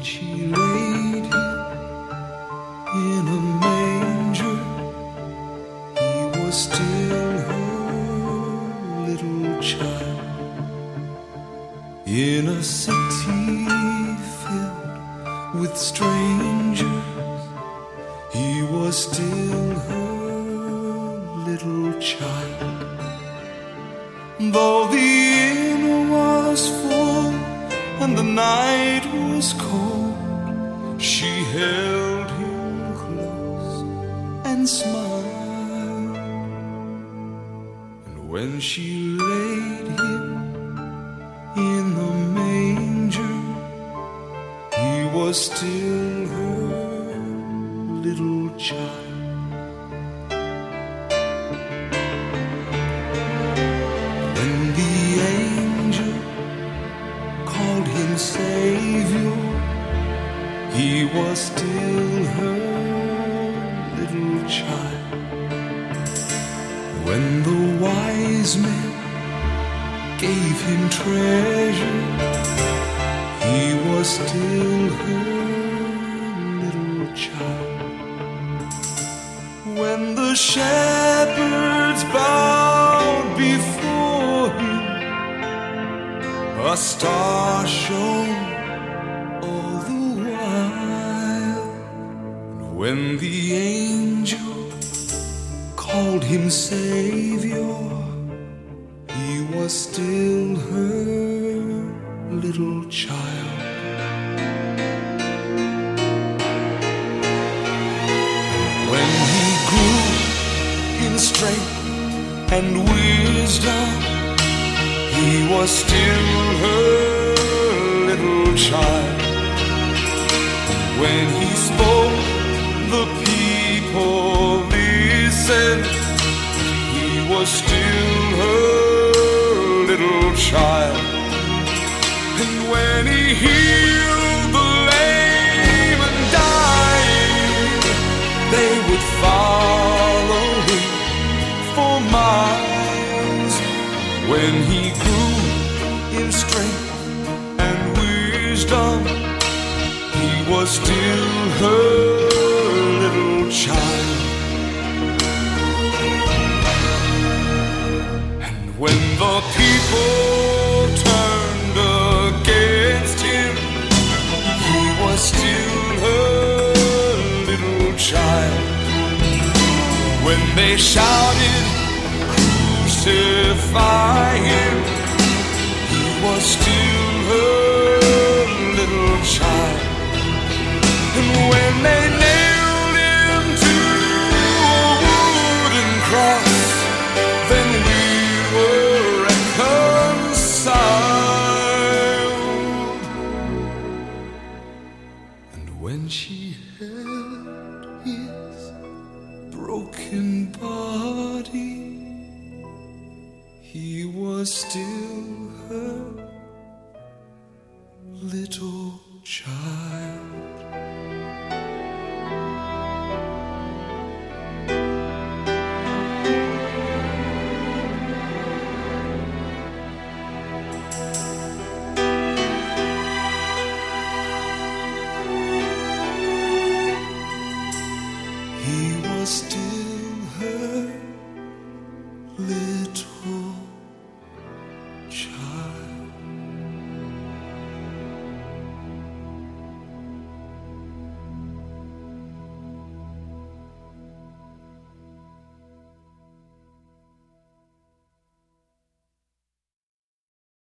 she laid him in a manger, he was still her little child. In a city filled with strangers, he was still her little child. Though the inn was full and the night was cold, she held him close and smiled. And when she laid him in the manger, he was still her little child. When the angel called him Savior, he was still her little child. When the wise men gave him treasure, he was still her little child. When the shepherds bowed before him, a star shone all the while. When the angel called him Savior, he was still her little child. When he grew in strength and wisdom, he was still her little child. When he spoke, the people listened, he was still her little child. And when he healed the lame and dying, they would follow him for miles. When he grew in strength and wisdom, he was still her little child. And when the people turned against him, he was still her little child. When they shouted, "Crucify him," he was still her little child. And when they nailed him to a wooden cross, then we were reconciled. And when she held his broken body, he was still her little child. He was still her little